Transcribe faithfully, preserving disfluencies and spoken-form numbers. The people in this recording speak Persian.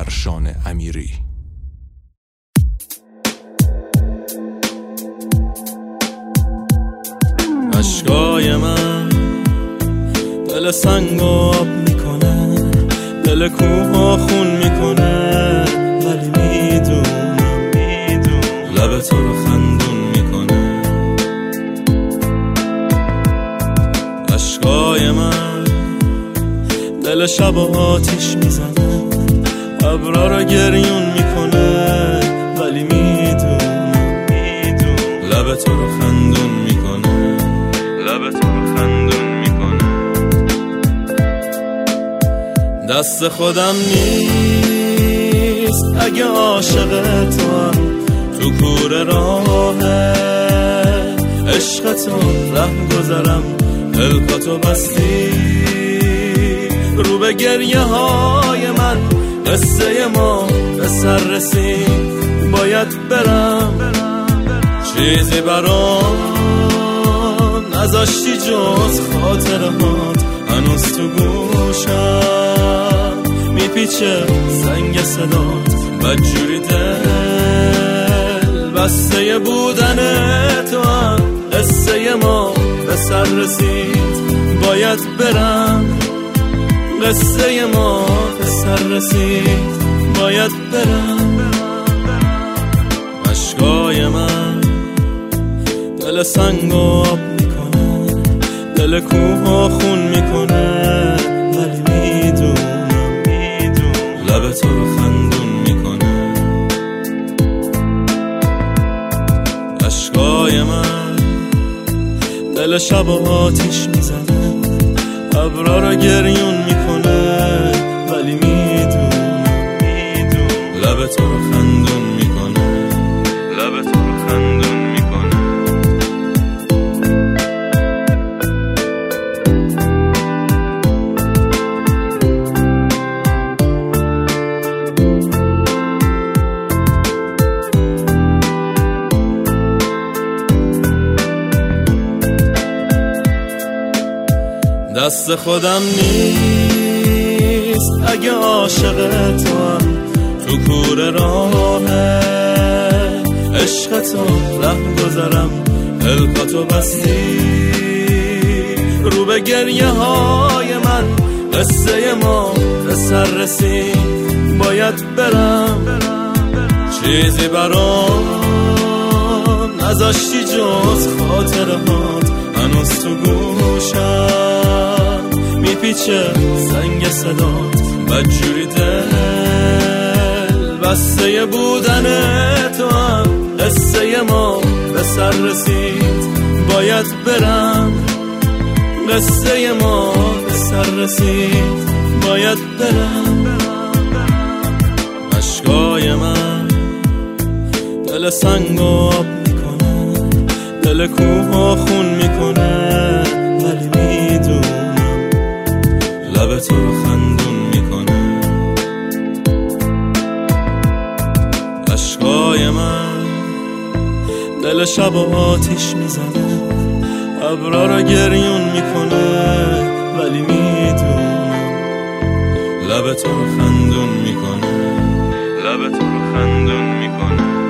درشان امیری. عشقای من دل سنگ آب میکنه، دل کوه خون میکنه، ولی میدونم میدونم لب تو رو خندون میکنه. عشقای من دل شب آتیش میزنه، ابرا رو گریون میکنه، ولی میدونم میدونم لب تو رو خندون میکنه، لب تو رو خندون میکنه. دست خودم نیست اگه عاشق تو هم، تو کوره راه عشق تو ره گذرم، دلکاتو بستی رو به گریه های من، قصه ما به سر رسید باید برم، چیزی برام نذاشتی جز خاطرهات، هنوز تو گوشم میپیچه زنگ صدات، بدجوری دل بسته بودن تو هم، قصه ما به سر رسید باید برم، قصه ما به سر رسید باید برم. عشقای من دل سنگ آب میکنه، دل کوه خون میکنه، ولی میدونم میدونم لب تو رو خندون میکنه. عشقای من دل شب آتیش میزنه، ابرا رو گریون میکنه، ولی میدونم میدونم لب تو رو خندون میکنه، لب تو رو خندون میکنه. دست خودم نیست اگه عاشق تو هم، تو کوره راه عشق تو ره گذرم، دلکاتو بستی رو به گریه های من، قصه ما به سر رسید باید برم، چیزی برام نذاشتی جز خاطرهات، هنوز تو گوشم میپیچه زنگ صدات، بدجوری دل بسته بودن تو هم، قصه ما به سر رسید باید برم، قصه ما به سر رسید باید برم. عشقای من دل سنگ آب میکنه، دل کوه خون میکنه، ولی میدونم لب تو رو خندون میکنه. عشقای من دل شب آتیش میزنه، ابرا رو گریون میکنه، ولی میدونم لب تو رو خندون میکنه، لب تو رو خندون میکنه.